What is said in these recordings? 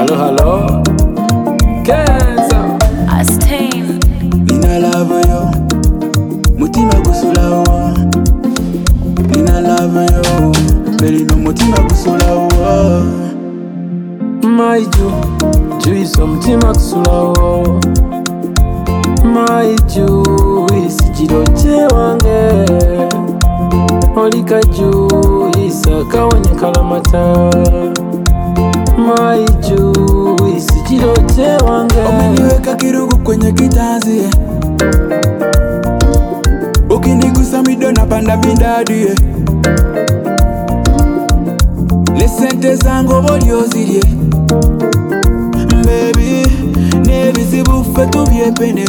Hello, Kenza Astain. Nina love yo, mutima gusulawo. Nina love yo, belino mutima gusulawo. Maiju, juice omutima kusulawo. Maiju, isikiro kyewange. Olika juice akawanya kalamata. Maiju, isikiro kyewange. Umeniweka kirugu kwenye kitanzi, ukinigusa mido napanda midadi. Lesente zangu bolyozirie baby, nebizibu ffe tubyepene.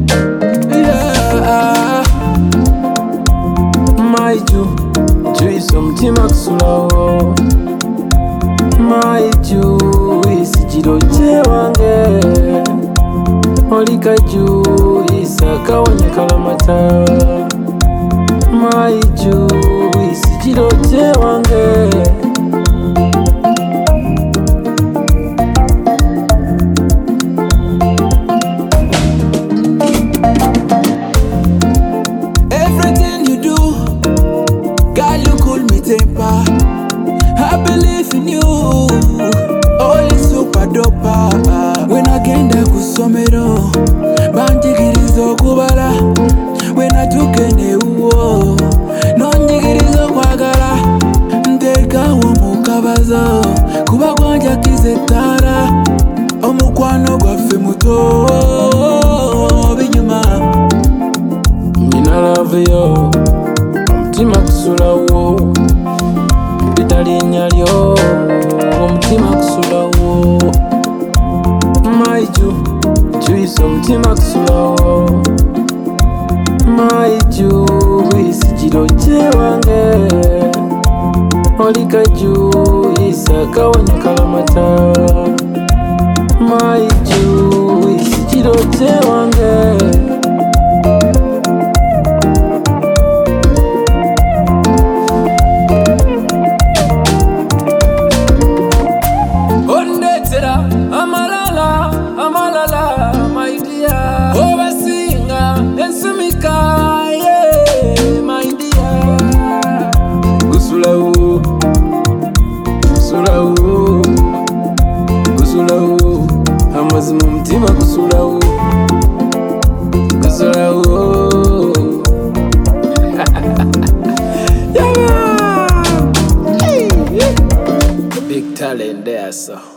Yeah. Maiju, juice omutima kusulawo. Maiju, isikiro kyewange. Olika juice akawanya kalamata. Maiju, isikiro kyewange. Everything you do, girl, you cool me temper. I believe in you, only super doper. When I genda kusomero, banjigirizo kubala. When I took a uwo, nonjigirizo kwagala. Ndeka womukabazo, kuba kwanja kizetara. Omukwano gwaffe muto binyuma. Nina love yo, omutima kusulawo. Bitalinya lyo, omutima kusulawo. Maiju, juice omutima kusulawo. Maiju, isikiro kyewange. Olika juice akawanya kalamata. Maiju, isikiro kyewange. Amalala, my dear. Obasinga, ensumika, yeah, my dear. Gusulawo, gusulawo, gusulawo. Amazima omutima gusulawo, gusulawo. Yeah. Big talent there, so.